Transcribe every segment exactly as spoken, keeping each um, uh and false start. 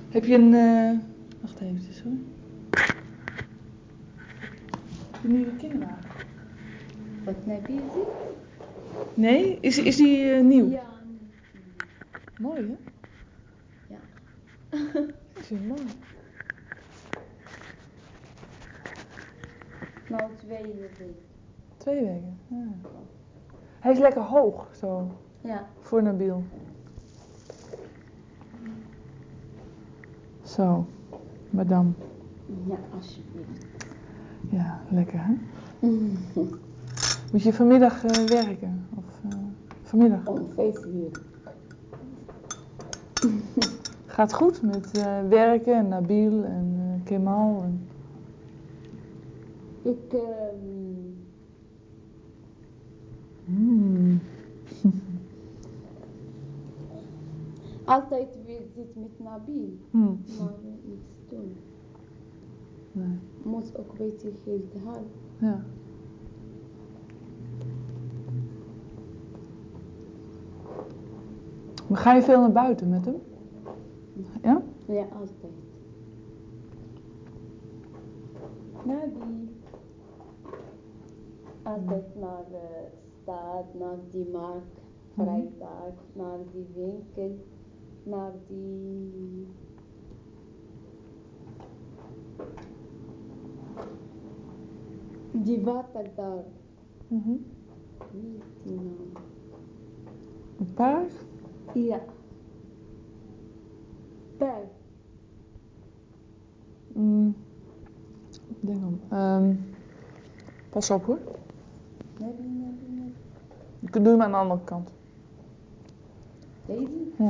Heb je een... Uh... Wacht even, hoor. Heb je een nieuwe kinderwagen? Wat heb je die? Nee? Is, is die uh, nieuw? Ja. Mooi, hè? Ja. Ik vind het mooi. Nou, twee weken. Twee weken, ja. Hij is lekker hoog, zo. Ja. Voor Nabil. Zo, madame. Ja, alsjeblieft. Ja, lekker, hè? Moet je vanmiddag uh, werken? Of uh, vanmiddag? Om vijf uur. Gaat goed met uh, werken en Nabil en uh, Kemal? En... Ik... Um... Mm. Altijd weer zit met Nabil, Mm. maar niks doen. Nee. Moet ook een beetje geld halen. Ja. Maar ga je veel naar buiten met hem? Ja? Ja, altijd. Nabil. Altijd naar de stad, naar die markt, vrijdag, naar die winkel, naar die... Die water daar. Mm-hmm. Niet die naam. Een paard? Ja. Paard. Mm. Ik denk dan. Um, pas op hoor. Nee, nee, nee, nee. Ik doe hem aan de andere kant. Deze? Ja.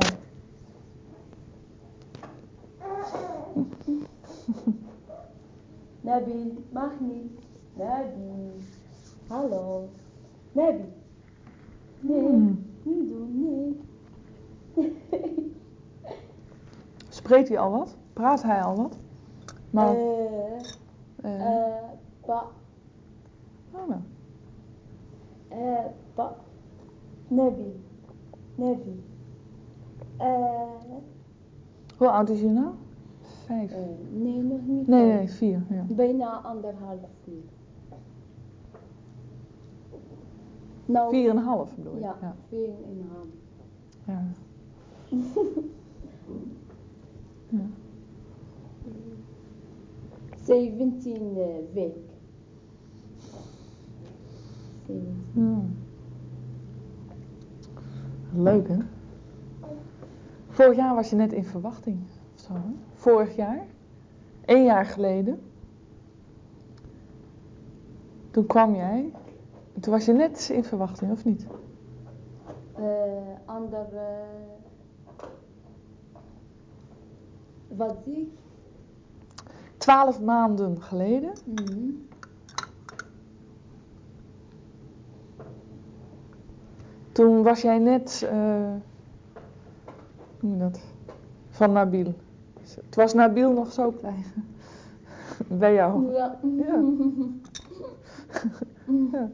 Nabil, mag niet. Nabil. Hallo. Nabil. Nee, Hmm. niet doen, nee. Spreekt hij al wat? Praat hij al wat? Maar... Eh, Uh, uh, pa. Oh nou. Eh, pa. Nabil. Nabil. Eh... Hoe oud is je nou? Vijf? Uh, nee, nog niet. Nee, nee, vier. Ja. Bijna anderhalf uur. Nou, vier en een half bedoel je? Ja, ja. vier en een half. Ja. Ja. zeventien uh, week. Ja. Leuk hè? Vorig jaar was je net in verwachting. Of zo, hè? Vorig jaar? Eén jaar geleden. Toen kwam jij. En toen was je net in verwachting, of niet? Uh, ander... Uh, wat zie ik? Twaalf maanden geleden. Mm-hmm. Toen was jij net... Uh, hoe noem je dat? Van Nabil. Het was Nabil nog zo klein. Bij jou. Ja. Ja. Ja.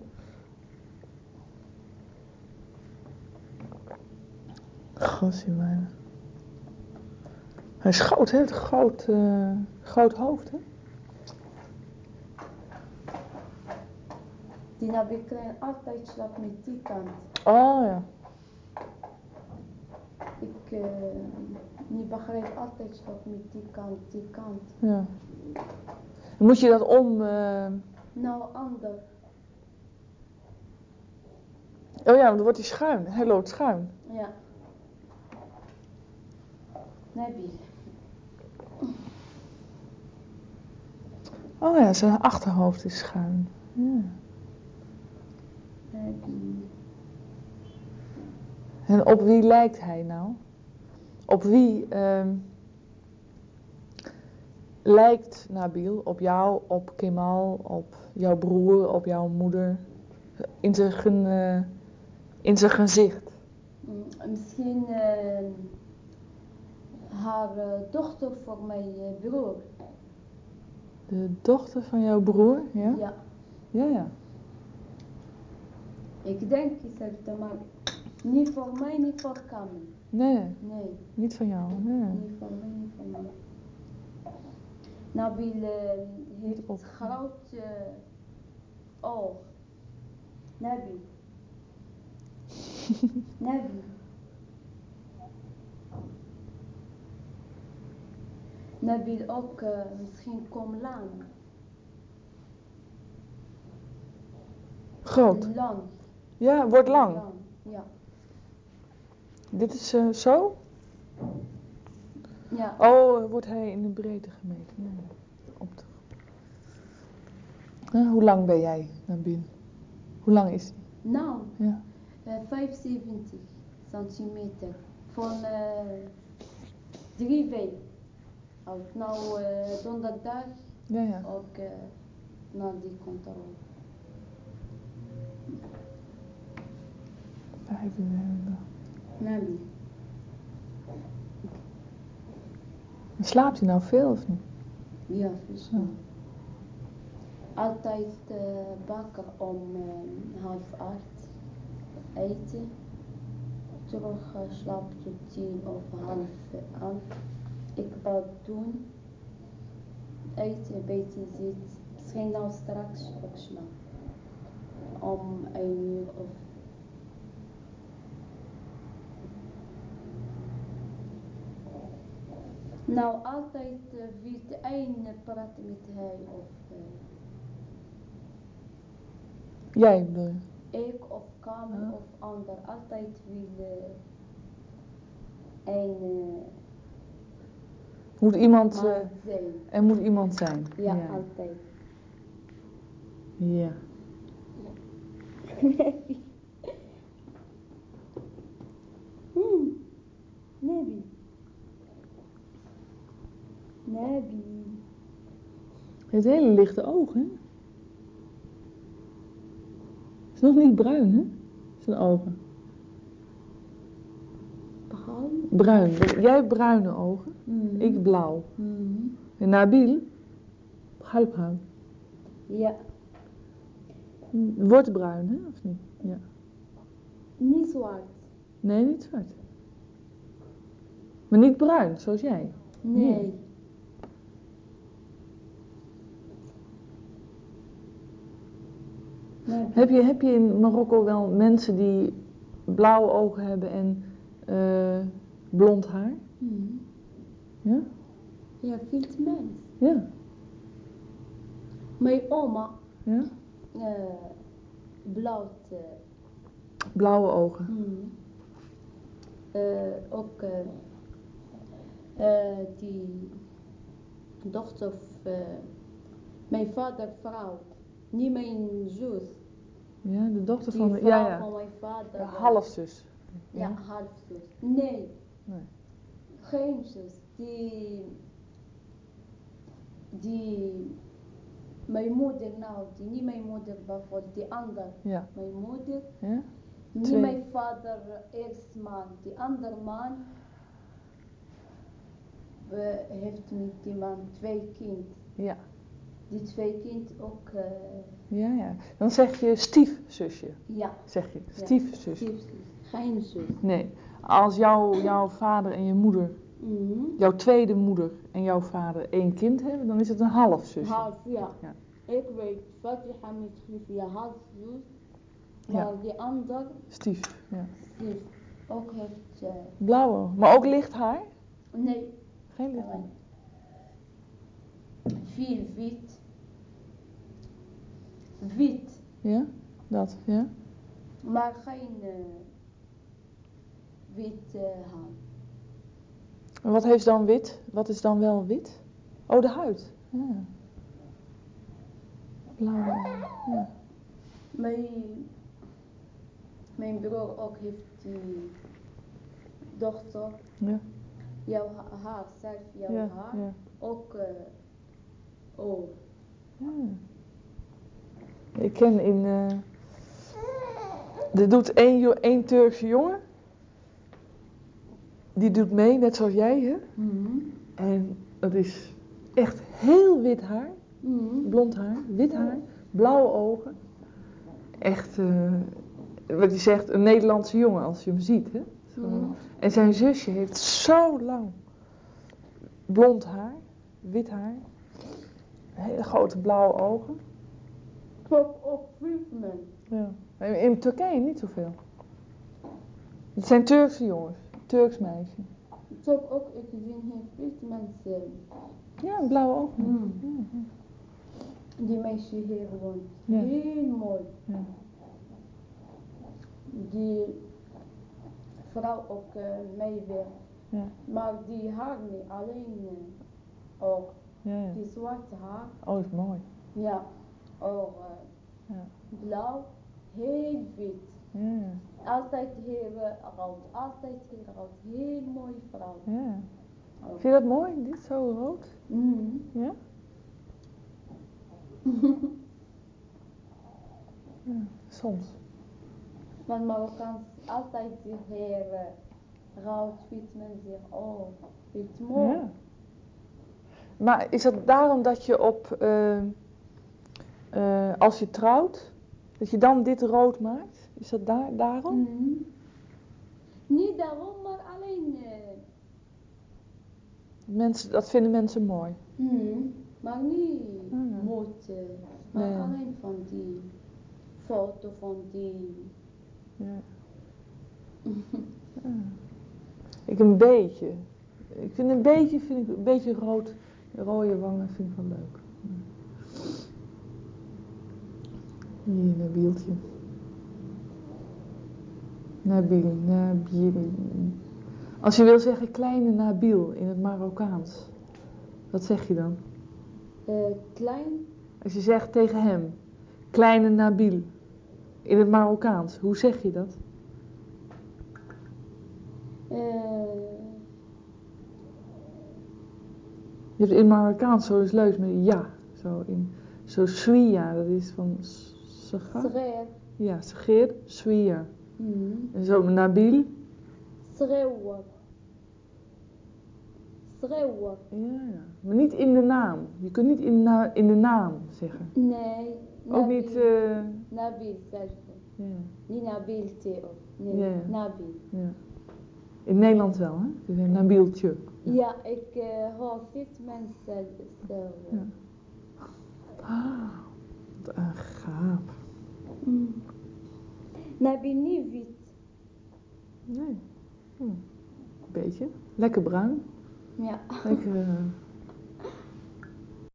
Gossie mijne. Hij is groot, hè? Het groot, uh, groot hoofd, hè? Die Nabil klein altijd slaapt met die kant. Oh ja. Ik uh, niet begrijp altijd slaapt met die kant, die kant. Ja. Moet je dat om... Uh... Nou, ander. Oh ja, want dan wordt hij schuin. Hij loopt schuin. Ja. Nabil. Oh ja, zijn achterhoofd is schuin. Ja. Nabil. En op wie lijkt hij nou? Op wie uh, lijkt Nabil? Op jou, op Kemal, op jouw broer, op jouw moeder? In zijn, uh, in zijn gezicht? Mm, misschien uh, haar uh, dochter voor mijn uh, broer. De dochter van jouw broer? Ja? Ja. Ja, ja. Ik denk hetzelfde, maar niet voor mij, niet voor Kamel. Nee, Nee, niet van jou. Nee. niet van mij, niet van mij. Nabil uh, heeft op. groot uh, oog. Nabil. Nabil. Nabil ook uh, misschien kom lang. Groot. Lang. Ja, wordt lang. lang. Ja. Dit is uh, zo? Ja. Oh, wordt hij in de breedte gemeten? Nee. Op de... uh, hoe lang ben jij, Nabil? Hoe lang is hij? Nou, ja. uh, vijfenzeventig centimeter. Van uh, drie weken oud. Nou, uh, donderdag Ja, ja. ook uh, naar die controle. vijfenzeventig. Nabil. Slaapt hij nou veel of niet? Ja, veel. Altijd uh, bakken om uh, half acht eten. Terug uh, slapen tot tien of half elf. Ik bad doen. Eten, een beetje zit. Misschien nou straks ook slapen. Om een uur of. Nou, altijd uh, wie de een praat met hij of. Uh, Jij bedoel je? Ik of Kamer huh? Of ander. Altijd wil uh, een. Uh, moet iemand. Uh, zijn. Er moet iemand zijn. Ja, ja. Altijd. Ja. hmm. Nabi. Nabi. Het hele lichte ogen, hè? Het is nog niet bruin, hè? Zijn ogen. Bruin? Bruin. Jij hebt bruine ogen. Mm. Ik blauw. Mm. En Nabil? Halfbruin. Ja. Wordt bruin, hè? Of niet? Ja. Niet zwart. Nee, niet zwart. Maar niet bruin, zoals jij. Nee. nee. Nee. Heb je, heb je in Marokko wel mensen die blauwe ogen hebben en uh, blond haar? Mm. Ja? Ja, veel mensen. Ja. Mijn oma. Ja? Uh, blauw. Uh, blauwe ogen. Mm. Uh, ook uh, uh, die dochter van uh, mijn vader vrouw. Niet mijn zus. Ja, de dochter die van vrouw ja, ja. van mijn vader. Ja, halfzus. Ja, ja halfzus. Nee. nee. Geen zus. Die. Die. Mijn moeder, nou, die niet mijn moeder, bijvoorbeeld die andere. Ja. Mijn moeder. Ja? Niet Twee. mijn vader, eerste man. Die andere man. We heeft met die man twee kind. Ja. Die twee kind ook. Uh, ja, ja. Dan zeg je stiefzusje. Ja. Zeg je stiefzusje. Ja, stiefzus. Geen zus. Nee. Als jou, jouw vader en je moeder, mm-hmm. jouw tweede moeder en jouw vader één kind hebben, dan is het een halfzusje. Half, ja. ja. Ik weet, Fatiha met Glifia halfzus, maar ja. die ander. Stief, ja. Stief. Ook heeft. Uh, Blauwe, maar ook licht haar? Nee. Geen licht haar. Veel wit. Wit. Ja, dat, ja. Maar geen uh, wit uh, haar. En wat heeft dan wit? Wat is dan wel wit? Oh, de huid. Ja. Blauw, ja. Mijn, mijn broer ook heeft die dochter. Ja. Jouw haar, zelf jouw ja, haar. Ja. Ook uh, oog. Ja. Ik ken in... Uh, er doet één, één Turkse jongen. Die doet mee, net zoals jij, hè? Mm-hmm. En het is echt heel wit haar. Mm-hmm. Blond haar, wit haar, blauwe ogen. Echt, uh, wat je zegt, een Nederlandse jongen als je hem ziet, hè? Mm-hmm. En En zijn zusje heeft zo lang blond haar, wit haar, hele grote blauwe ogen. Top op Friedman. Ja. In Turkije niet zoveel. Het zijn Turkse jongens, Turks meisje. Top ook, ik gezien heeft Friedman zijn. Ja, een blauwe ogen. Mm. Ja, Die meisje hier woont. Ja. Heel mooi. ja. Die vrouw ook uh, meewerkt. Ja. Maar die haar niet alleen uh, ook. Ja, ja. Die zwarte haar. Oh, is mooi. Ja. Ook uh, Ja. blauw. Heel wit. Ja. Altijd heel uh, rood. Altijd heel rood. Heel mooie vrouw. Ja. Ook. Vind je dat mooi, dit zo rood? Mm. Ja? Ja, soms. Maar Marokkaans altijd heel uh, rood, wit. Men zegt, oh, wit mooi. Ja. Maar is dat daarom dat je op, uh, uh, als je trouwt, dat je dan dit rood maakt? Is dat daar, daarom? Mm. Niet daarom, maar alleen. Uh, Mensen, dat vinden mensen mooi. mm. Maar niet Mm. moet, uh, maar Nee. alleen van die foto van die. Ja. Ja. Ik een beetje. Ik vind een beetje, vind ik een beetje rood, rode wangen vind ik wel leuk. Hier, Nabieltje. Nabil, Nabil. Als je wil zeggen kleine Nabil in het Marokkaans, wat zeg je dan? Uh, klein. Als je zegt tegen hem, kleine Nabil in het Marokkaans, hoe zeg je dat? Uh, Je hebt in Marokkaans zo is leuk met ja, zo in, zo swiya, dat is van saga. Sreer. Ja, sageer, swiya. Mm. En zo Nabil. Sreeuwer. Sreeuwer. Ja, ja, maar niet in de naam. Je kunt niet in, na, in de naam zeggen. Nee. Ook niet. Uh... Nabil zelf. Ja. Niet Nabil Theo. Nee, Ja. Nabil. Ja. In Nederland wel, hè? Het is een Nabieltje. Ja, ja ik uh, hoor veel mensen zo. Ja. Ah, wat een gaap. Mm. Nabil niet wit. Nee. Hm. Beetje. Lekker bruin. Ja. Lekker. Uh...